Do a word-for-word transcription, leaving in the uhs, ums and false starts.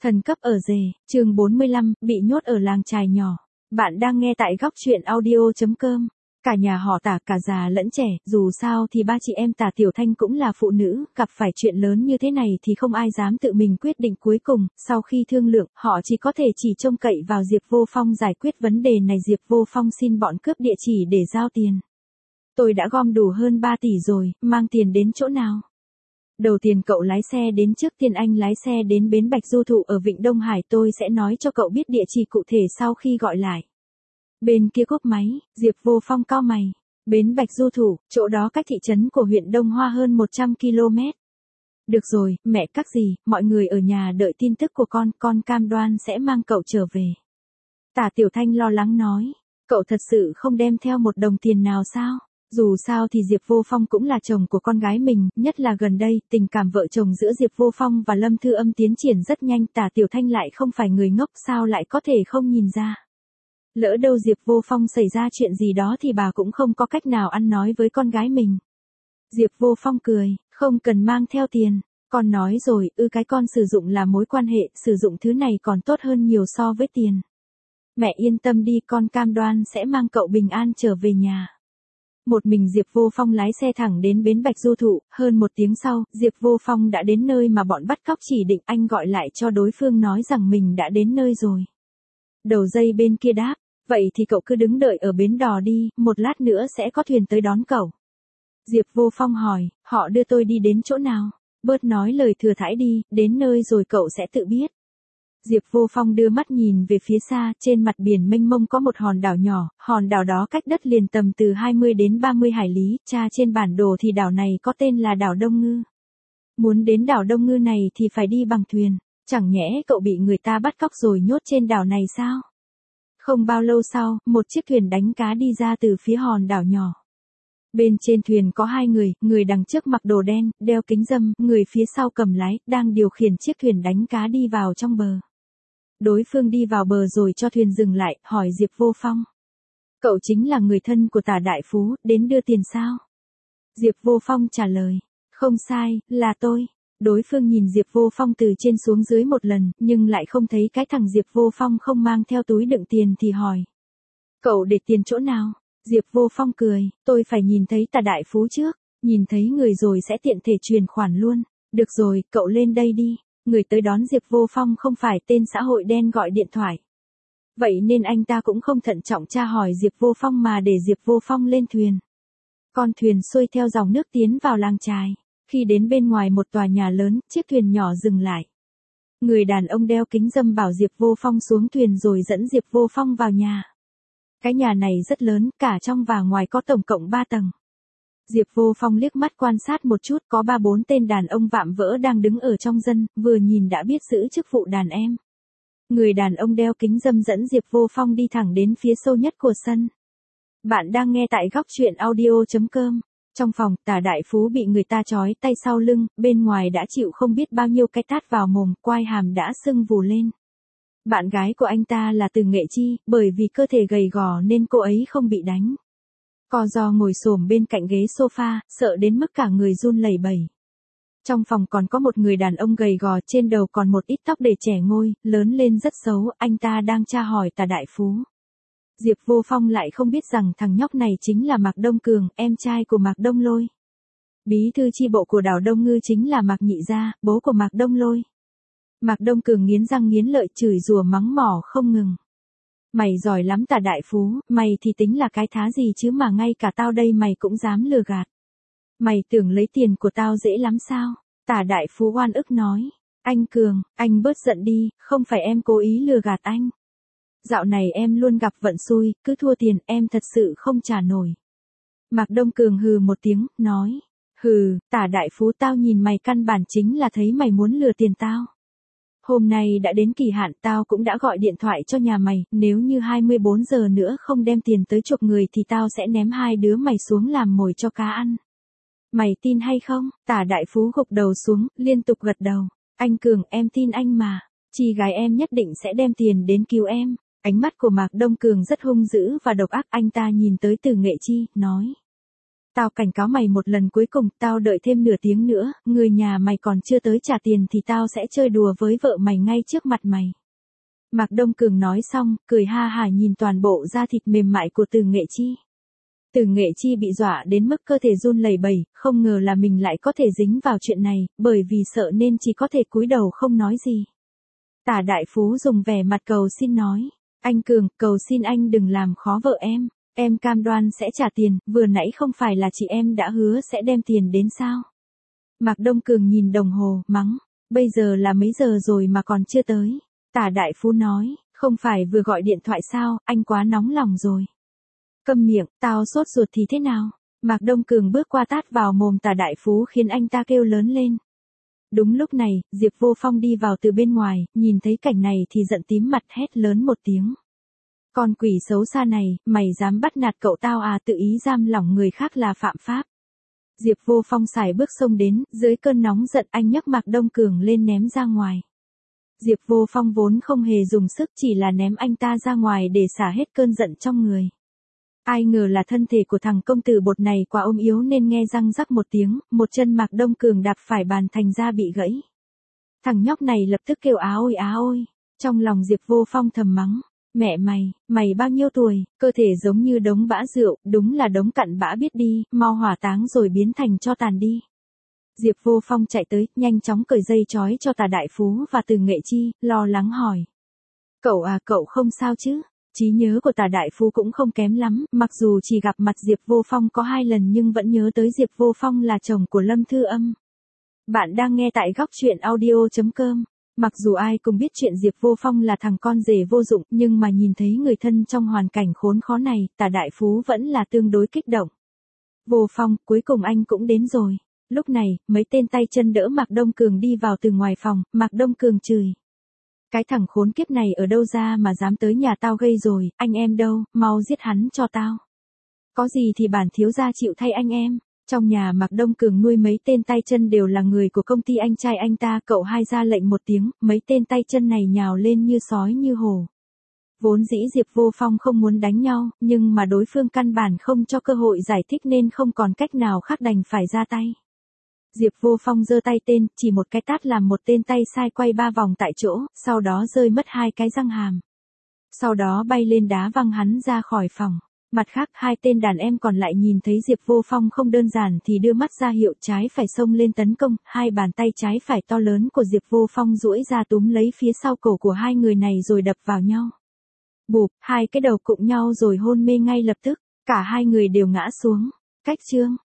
Thần cấp ở rể, chương bốn mươi lăm, bị nhốt ở làng chài nhỏ. Bạn đang nghe tại góc truyện audio chấm com. Cả nhà họ Tả, cả già lẫn trẻ, dù sao thì ba chị em Tả Tiểu Thanh cũng là phụ nữ, gặp phải chuyện lớn như thế này thì không ai dám tự mình quyết định cuối cùng, sau khi thương lượng, họ chỉ có thể chỉ trông cậy vào Diệp Vô Phong giải quyết vấn đề này. Diệp Vô Phong xin bọn cướp địa chỉ để giao tiền. Tôi đã gom đủ hơn ba tỷ rồi, mang tiền đến chỗ nào? Đầu tiên cậu lái xe đến trước tiên anh lái xe đến bến Bạch Du Thụ ở Vịnh Đông Hải, tôi sẽ nói cho cậu biết địa chỉ cụ thể sau khi gọi lại. Bên kia cúp máy, Diệp Vô Phong cau mày. Bến Bạch Du Thụ, chỗ đó cách thị trấn của huyện Đông Hoa hơn một trăm ki lô mét. Được rồi, mẹ các dì, mọi người ở nhà đợi tin tức của con, con cam đoan sẽ mang cậu trở về. Tả Tiểu Thanh lo lắng nói, cậu thật sự không đem theo một đồng tiền nào sao? Dù sao thì Diệp Vô Phong cũng là chồng của con gái mình, nhất là gần đây, tình cảm vợ chồng giữa Diệp Vô Phong và Lâm Thư Âm tiến triển rất nhanh. Tả Tiểu Thanh lại không phải người ngốc, sao lại có thể không nhìn ra. Lỡ đâu Diệp Vô Phong xảy ra chuyện gì đó thì bà cũng không có cách nào ăn nói với con gái mình. Diệp Vô Phong cười, không cần mang theo tiền, con nói rồi, ư cái con sử dụng là mối quan hệ, sử dụng thứ này còn tốt hơn nhiều so với tiền. Mẹ yên tâm đi, con cam đoan sẽ mang cậu bình an trở về nhà. Một mình Diệp Vô Phong lái xe thẳng đến bến Bạch Du Thụ, hơn một tiếng sau, Diệp Vô Phong đã đến nơi mà bọn bắt cóc chỉ định. Anh gọi lại cho đối phương nói rằng mình đã đến nơi rồi. Đầu dây bên kia đáp, vậy thì cậu cứ đứng đợi ở bến đò đi, một lát nữa sẽ có thuyền tới đón cậu. Diệp Vô Phong hỏi, họ đưa tôi đi đến chỗ nào? Bớt nói lời thừa thãi đi, đến nơi rồi cậu sẽ tự biết. Diệp Vô Phong đưa mắt nhìn về phía xa, trên mặt biển mênh mông có một hòn đảo nhỏ, hòn đảo đó cách đất liền tầm từ hai mươi đến ba mươi hải lý, tra trên bản đồ thì đảo này có tên là đảo Đông Ngư. Muốn đến đảo Đông Ngư này thì phải đi bằng thuyền, chẳng nhẽ cậu bị người ta bắt cóc rồi nhốt trên đảo này sao? Không bao lâu sau, một chiếc thuyền đánh cá đi ra từ phía hòn đảo nhỏ. Bên trên thuyền có hai người, người đằng trước mặc đồ đen, đeo kính râm, người phía sau cầm lái, đang điều khiển chiếc thuyền đánh cá đi vào trong bờ. Đối phương đi vào bờ rồi cho thuyền dừng lại, hỏi Diệp Vô Phong. Cậu chính là người thân của Tả đại phú, đến đưa tiền sao? Diệp Vô Phong trả lời, không sai, là tôi. Đối phương nhìn Diệp Vô Phong từ trên xuống dưới một lần, nhưng lại không thấy cái thằng Diệp Vô Phong không mang theo túi đựng tiền thì hỏi. Cậu để tiền chỗ nào? Diệp Vô Phong cười, tôi phải nhìn thấy Tả đại phú trước, nhìn thấy người rồi sẽ tiện thể truyền khoản luôn. Được rồi, cậu lên đây đi. Người tới đón Diệp Vô Phong không phải tên xã hội đen gọi điện thoại. Vậy nên anh ta cũng không thận trọng tra hỏi Diệp Vô Phong mà để Diệp Vô Phong lên thuyền. Con thuyền xuôi theo dòng nước tiến vào làng chài. Khi đến bên ngoài một tòa nhà lớn, chiếc thuyền nhỏ dừng lại. Người đàn ông đeo kính râm bảo Diệp Vô Phong xuống thuyền rồi dẫn Diệp Vô Phong vào nhà. Cái nhà này rất lớn, cả trong và ngoài có tổng cộng ba tầng. Diệp Vô Phong liếc mắt quan sát một chút, có ba bốn tên đàn ông vạm vỡ đang đứng ở trong dân, vừa nhìn đã biết giữ chức vụ đàn em. Người đàn ông đeo kính râm dẫn Diệp Vô Phong đi thẳng đến phía sâu nhất của sân. Bạn đang nghe tại góc truyện audio chấm com. Trong phòng, Tả đại phú bị người ta trói tay sau lưng, bên ngoài đã chịu không biết bao nhiêu cái tát vào mồm, quai hàm đã sưng vù lên. Bạn gái của anh ta là Từ Nghệ Chi, bởi vì cơ thể gầy gò nên cô ấy không bị đánh. Co do ngồi xổm bên cạnh ghế sofa, sợ đến mức cả người run lẩy bẩy. Trong phòng còn có một người đàn ông gầy gò, trên đầu còn một ít tóc để trẻ ngôi, lớn lên rất xấu, anh ta đang tra hỏi Tả đại phú. Diệp Vô Phong lại không biết rằng thằng nhóc này chính là Mạc Đông Cường, em trai của Mạc Đông Lôi. Bí thư chi bộ của đảo Đông Ngư chính là Mạc Nhị Gia, bố của Mạc Đông Lôi. Mạc Đông Cường nghiến răng nghiến lợi chửi rủa mắng mỏ không ngừng. Mày giỏi lắm Tả đại phú, mày thì tính là cái thá gì chứ mà ngay cả tao đây mày cũng dám lừa gạt. Mày tưởng lấy tiền của tao dễ lắm sao? Tả đại phú oan ức nói. Anh Cường, anh bớt giận đi, không phải em cố ý lừa gạt anh. Dạo này em luôn gặp vận xui, cứ thua tiền em thật sự không trả nổi. Mạc Đông Cường hừ một tiếng, nói. Hừ, Tả đại phú tao nhìn mày căn bản chính là thấy mày muốn lừa tiền tao. Hôm nay đã đến kỳ hạn, tao cũng đã gọi điện thoại cho nhà mày, nếu như hai mươi bốn giờ nữa không đem tiền tới chục người thì tao sẽ ném hai đứa mày xuống làm mồi cho cá ăn. Mày tin hay không? Tả đại phú gục đầu xuống, liên tục gật đầu. Anh Cường, em tin anh mà. Chị gái em nhất định sẽ đem tiền đến cứu em. Ánh mắt của Mạc Đông Cường rất hung dữ và độc ác, anh ta nhìn tới Từ Nghệ Chi, nói. Tao cảnh cáo mày một lần cuối cùng, tao đợi thêm nửa tiếng nữa, người nhà mày còn chưa tới trả tiền thì tao sẽ chơi đùa với vợ mày ngay trước mặt mày. Mạc Đông Cường nói xong, cười ha hả nhìn toàn bộ da thịt mềm mại của Từ Nghệ Chi. Từ Nghệ Chi bị dọa đến mức cơ thể run lẩy bẩy, không ngờ là mình lại có thể dính vào chuyện này, bởi vì sợ nên chỉ có thể cúi đầu không nói gì. Tả Đại Phú dùng vẻ mặt cầu xin nói, anh Cường, cầu xin anh đừng làm khó vợ em, em cam đoan sẽ trả tiền, vừa nãy không phải là chị em đã hứa sẽ đem tiền đến sao? Mạc Đông Cường nhìn đồng hồ, mắng, bây giờ là mấy giờ rồi mà còn chưa tới. Tả Đại Phú nói, không phải vừa gọi điện thoại sao, anh quá nóng lòng rồi. Câm miệng, tao sốt ruột thì thế nào? Mạc Đông Cường bước qua tát vào mồm Tả Đại Phú khiến anh ta kêu lớn lên. Đúng lúc này, Diệp Vô Phong đi vào từ bên ngoài, nhìn thấy cảnh này thì giận tím mặt hét lớn một tiếng. Con quỷ xấu xa này, mày dám bắt nạt cậu tao à, tự ý giam lỏng người khác là phạm pháp. Diệp Vô Phong xài bước xông đến, dưới cơn nóng giận anh nhấc Mạc Đông Cường lên ném ra ngoài. Diệp Vô Phong vốn không hề dùng sức, chỉ là ném anh ta ra ngoài để xả hết cơn giận trong người. Ai ngờ là thân thể của thằng công tử bột này quá ôm yếu nên nghe răng rắc một tiếng, một chân Mạc Đông Cường đạp phải bàn thành ra bị gãy. Thằng nhóc này lập tức kêu á ôi á ôi, trong lòng Diệp Vô Phong thầm mắng, mẹ mày, mày bao nhiêu tuổi, cơ thể giống như đống bã rượu, đúng là đống cặn bã biết đi, mau hỏa táng rồi biến thành tro tàn đi. Diệp Vô Phong chạy tới, nhanh chóng cởi dây trói cho Tả Đại Phú và Từ Nghệ Chi, lo lắng hỏi. Cậu à, cậu không sao chứ? Trí nhớ của Tả Đại Phú cũng không kém lắm, mặc dù chỉ gặp mặt Diệp Vô Phong có hai lần nhưng vẫn nhớ tới Diệp Vô Phong là chồng của Lâm Thư Âm. Bạn đang nghe tại góc truyện audio chấm com. Mặc dù ai cũng biết chuyện Diệp Vô Phong là thằng con rể vô dụng, nhưng mà nhìn thấy người thân trong hoàn cảnh khốn khó này, Tả Đại Phú vẫn là tương đối kích động. Vô Phong, cuối cùng anh cũng đến rồi. Lúc này, mấy tên tay chân đỡ Mạc Đông Cường đi vào từ ngoài phòng, Mạc Đông Cường chửi. Cái thằng khốn kiếp này ở đâu ra mà dám tới nhà tao gây rồi, anh em đâu, mau giết hắn cho tao. Có gì thì bản thiếu gia chịu thay anh em. Trong nhà Mạc Đông Cường nuôi mấy tên tay chân đều là người của công ty anh trai anh ta, cậu hai ra lệnh một tiếng, mấy tên tay chân này nhào lên như sói như hổ. Vốn dĩ Diệp Vô Phong không muốn đánh nhau, nhưng mà đối phương căn bản không cho cơ hội giải thích nên không còn cách nào khác đành phải ra tay. Diệp Vô Phong giơ tay tên, chỉ một cái tát làm một tên tay sai quay ba vòng tại chỗ, sau đó rơi mất hai cái răng hàm. Sau đó bay lên đá văng hắn ra khỏi phòng. Mặt khác, hai tên đàn em còn lại nhìn thấy Diệp Vô Phong không đơn giản thì đưa mắt ra hiệu trái phải xông lên tấn công, hai bàn tay trái phải to lớn của Diệp Vô Phong duỗi ra túm lấy phía sau cổ của hai người này rồi đập vào nhau. Bụp, hai cái đầu cụng nhau rồi hôn mê ngay lập tức, cả hai người đều ngã xuống. Cách chương